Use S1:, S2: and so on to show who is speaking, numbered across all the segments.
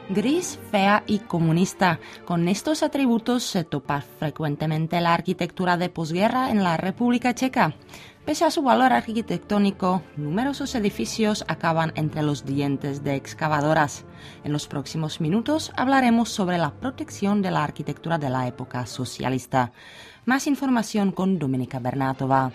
S1: Gris, fea y comunista. Con estos atributos se topa frecuentemente la arquitectura de posguerra en la República Checa. Pese a su valor arquitectónico, numerosos edificios acaban entre los dientes de excavadoras. En los próximos minutos hablaremos sobre la protección de la arquitectura de la época socialista. Más información con Dominika Bernátova.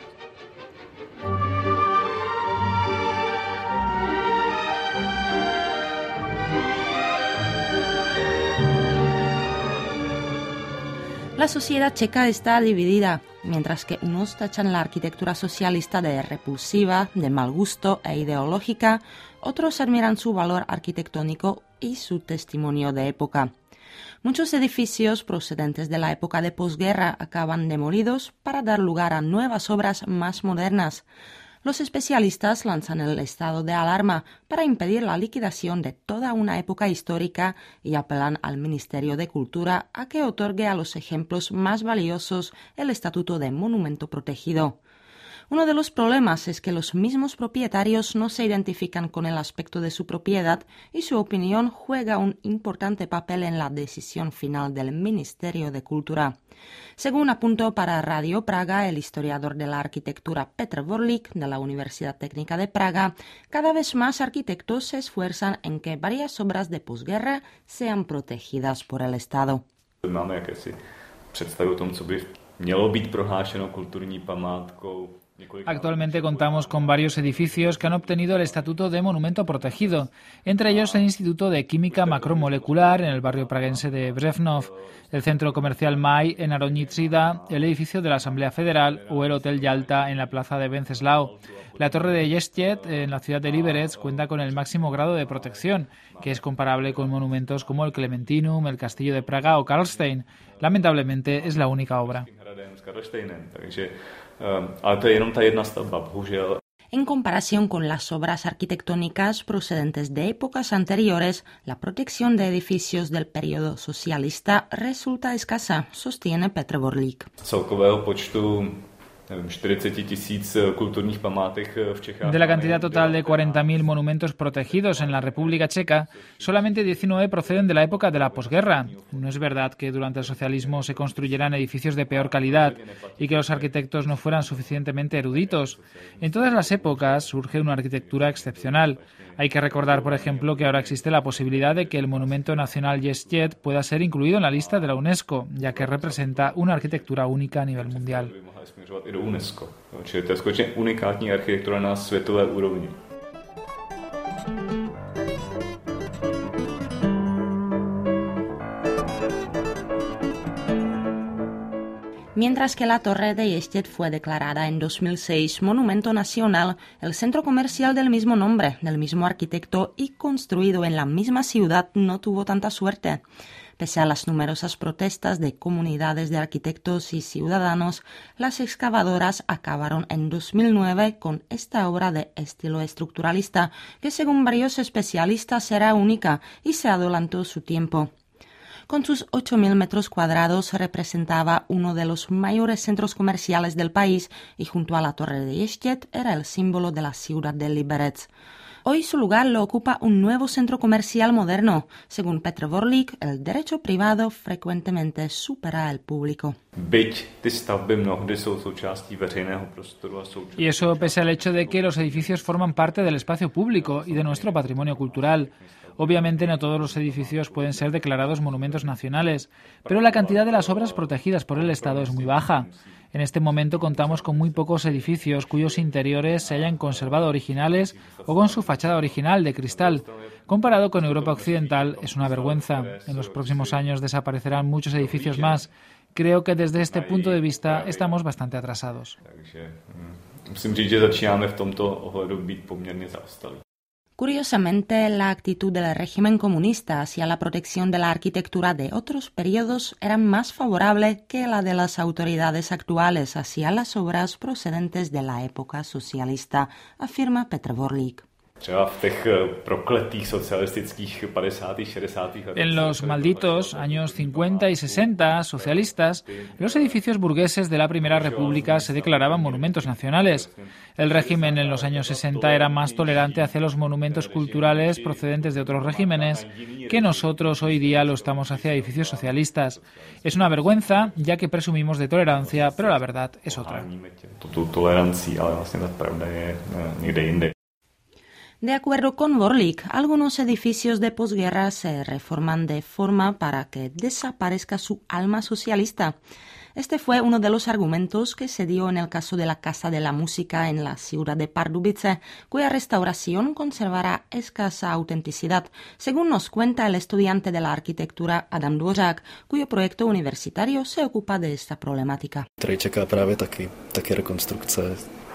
S1: La sociedad checa está dividida. Mientras que unos tachan la arquitectura socialista de repulsiva, de mal gusto e ideológica, otros admiran su valor arquitectónico y su testimonio de época. Muchos edificios procedentes de la época de posguerra acaban demolidos para dar lugar a nuevas obras más modernas. Los especialistas lanzan el estado de alarma para impedir la liquidación de toda una época histórica y apelan al Ministerio de Cultura a que otorgue a los ejemplos más valiosos el estatuto de monumento protegido. Uno de los problemas es que los mismos propietarios no se identifican con el aspecto de su propiedad y su opinión juega un importante papel en la decisión final del Ministerio de Cultura. Según apuntó para Radio Praga el historiador de la arquitectura Petr Vorlík de la Universidad Técnica de Praga, cada vez más arquitectos se esfuerzan en que varias obras de posguerra sean protegidas por el Estado.
S2: Máme jakési představu o tom, co by mělo být prohlášeno kulturní památkou.
S3: Actualmente contamos con varios edificios que han obtenido el estatuto de monumento protegido, entre ellos el Instituto de Química Macromolecular en el barrio praguense de Břevnov, el Centro Comercial Mai en Aroñitzida, el edificio de la Asamblea Federal o el Hotel Yalta en la plaza de Wenceslao. La torre de Ještěd en la ciudad de Liberec cuenta con el máximo grado de protección, que es comparable con monumentos como el Clementinum, el Castillo de Praga o Karlstein. Lamentablemente es la única obra.
S1: En comparación con las obras arquitectónicas procedentes de épocas anteriores, la protección de edificios del periodo socialista resulta escasa, sostiene Petr Vorlík.
S3: De la cantidad total de 40.000 monumentos protegidos en la República Checa, solamente 19 proceden de la época de la posguerra. No es verdad que durante el socialismo se construyeran edificios de peor calidad y que los arquitectos no fueran suficientemente eruditos. En todas las épocas surge una arquitectura excepcional. Hay que recordar, por ejemplo, que ahora existe la posibilidad de que el Monumento Nacional Ještěd pueda ser incluido en la lista de la UNESCO, ya que representa una arquitectura única a nivel mundial.
S2: UNESCO. Čili to je skutečně unikátní architektura na světové úrovni.
S1: Mientras que la Torre de Ještěd fue declarada en 2006 Monumento Nacional, el centro comercial del mismo nombre, del mismo arquitecto y construido en la misma ciudad no tuvo tanta suerte. Pese a las numerosas protestas de comunidades de arquitectos y ciudadanos, las excavadoras acabaron en 2009 con esta obra de estilo estructuralista, que según varios especialistas era única y se adelantó su tiempo. Con sus 8.000 metros cuadrados representaba uno de los mayores centros comerciales del país y junto a la Torre de Ještěd era el símbolo de la ciudad de Liberec. Hoy su lugar lo ocupa un nuevo centro comercial moderno. Según Petr Vorlík, el derecho privado frecuentemente supera al público.
S3: Y eso pese al hecho de que los edificios forman parte del espacio público y de nuestro patrimonio cultural. Obviamente no todos los edificios pueden ser declarados monumentos nacionales, pero la cantidad de las obras protegidas por el Estado es muy baja. En este momento contamos con muy pocos edificios cuyos interiores se hayan conservado originales o con su fachada original de cristal. Comparado con Europa Occidental, es una vergüenza. En los próximos años desaparecerán muchos edificios más. Creo que desde este punto de vista estamos bastante atrasados.
S1: Curiosamente, la actitud del régimen comunista hacia la protección de la arquitectura de otros periodos era más favorable que la de las autoridades actuales hacia las obras procedentes de la época socialista, afirma Petr Vorlík.
S3: En los malditos años 50 y 60 socialistas, los edificios burgueses de la Primera República se declaraban monumentos nacionales. El régimen en los años 60 era más tolerante hacia los monumentos culturales procedentes de otros regímenes que nosotros hoy día lo estamos hacia edificios socialistas. Es una vergüenza, ya que presumimos de tolerancia, pero la verdad es otra.
S1: De acuerdo con Vorlik, algunos edificios de posguerra se reforman de forma para que desaparezca su alma socialista. Este fue uno de los argumentos que se dio en el caso de la Casa de la Música en la ciudad de Pardubice, cuya restauración conservará escasa autenticidad, según nos cuenta el estudiante de la arquitectura Adam Dvořák, cuyo proyecto universitario se ocupa de esta problemática.
S4: Tady čeká právě taky rekonstrukce.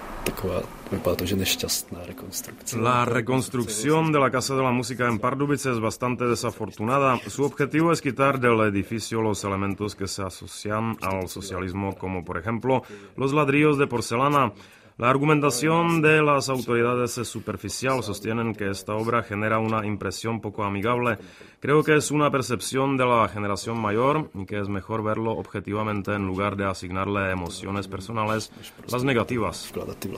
S5: La reconstrucción de la Casa de la Música en Pardubice es bastante desafortunada. Su objetivo es quitar del edificio los elementos que se asocian al socialismo, como por ejemplo los ladrillos de porcelana. La argumentación de las autoridades es superficial, sostienen que esta obra genera una impresión poco amigable. Creo que es una percepción de la generación mayor y que es mejor verlo objetivamente en lugar de asignarle emociones personales, las negativas.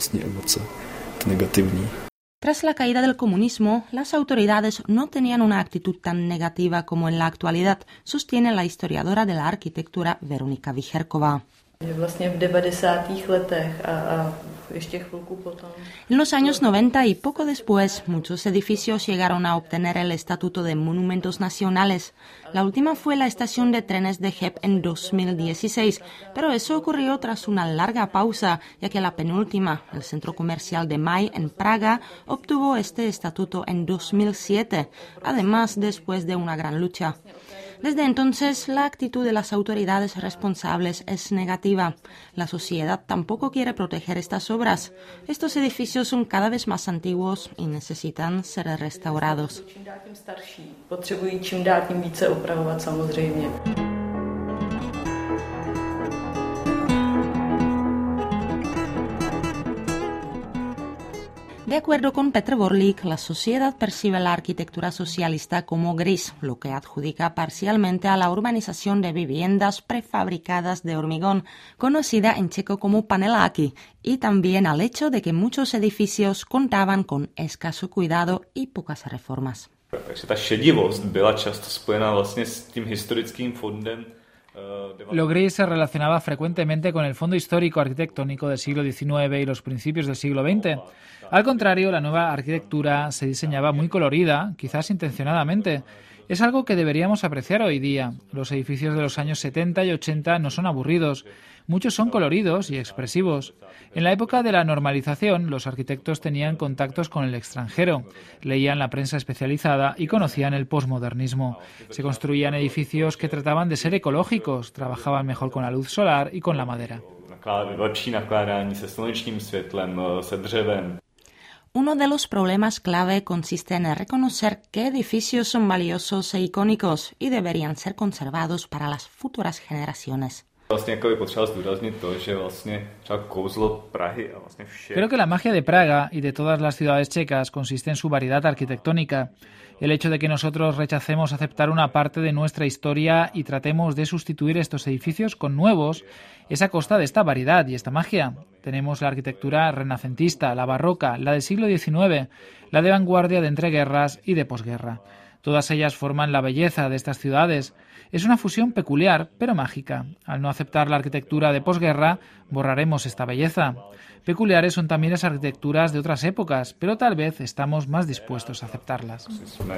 S1: Tras la caída del comunismo, las autoridades no tenían una actitud tan negativa como en la actualidad, sostiene la historiadora de la arquitectura Veronika Vicherková. En los años 90 y poco después, muchos edificios llegaron a obtener el estatuto de monumentos nacionales. La última fue la estación de trenes de Cheb en 2016, pero eso ocurrió tras una larga pausa, ya que la penúltima, el centro comercial de Maj en Praga, obtuvo este estatuto en 2007, además después de una gran lucha. Desde entonces, la actitud de las autoridades responsables es negativa. La sociedad tampoco quiere proteger estas obras. Estos edificios son cada vez más antiguos y necesitan ser restaurados. De acuerdo con Petr Vorlik, la sociedad percibe la arquitectura socialista como gris, lo que adjudica parcialmente a la urbanización de viviendas prefabricadas de hormigón, conocida en checo como paneláky, y también al hecho de que muchos edificios contaban con escaso cuidado y pocas reformas.
S3: Lo gris se relacionaba frecuentemente con el fondo histórico arquitectónico del siglo XIX y los principios del siglo XX. Al contrario, la nueva arquitectura se diseñaba muy colorida, quizás intencionadamente. Es algo que deberíamos apreciar hoy día. Los edificios de los años 70 y 80 no son aburridos. Muchos son coloridos y expresivos. En la época de la normalización, los arquitectos tenían contactos con el extranjero, leían la prensa especializada y conocían el posmodernismo. Se construían edificios que trataban de ser ecológicos, trabajaban mejor con la luz solar y con la madera.
S1: Uno de los problemas clave consiste en reconocer qué edificios son valiosos e icónicos y deberían ser conservados para las futuras generaciones.
S3: Creo que la magia de Praga y de todas las ciudades checas consiste en su variedad arquitectónica. El hecho de que nosotros rechacemos aceptar una parte de nuestra historia y tratemos de sustituir estos edificios con nuevos es a costa de esta variedad y esta magia. Tenemos la arquitectura renacentista, la barroca, la del siglo XIX, la de vanguardia de entreguerras y de posguerra. Todas ellas forman la belleza de estas ciudades. Es una fusión peculiar, pero mágica. Al no aceptar la arquitectura de posguerra, borraremos esta belleza. Peculiares son también las arquitecturas de otras épocas, pero tal vez estamos más dispuestos a aceptarlas.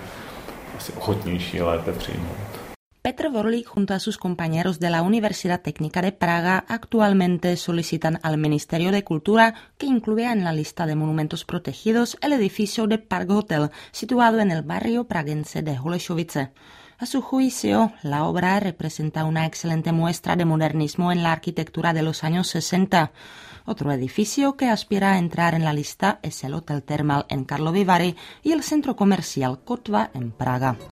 S1: Petr Vorlik junto a sus compañeros de la Universidad Técnica de Praga actualmente solicitan al Ministerio de Cultura que incluya en la lista de monumentos protegidos el edificio de Park Hotel, situado en el barrio praguense de Holešovice. A su juicio, la obra representa una excelente muestra de modernismo en la arquitectura de los años 60. Otro edificio que aspira a entrar en la lista es el Hotel Termal en Karlovy Vary y el centro comercial Kotva en Praga.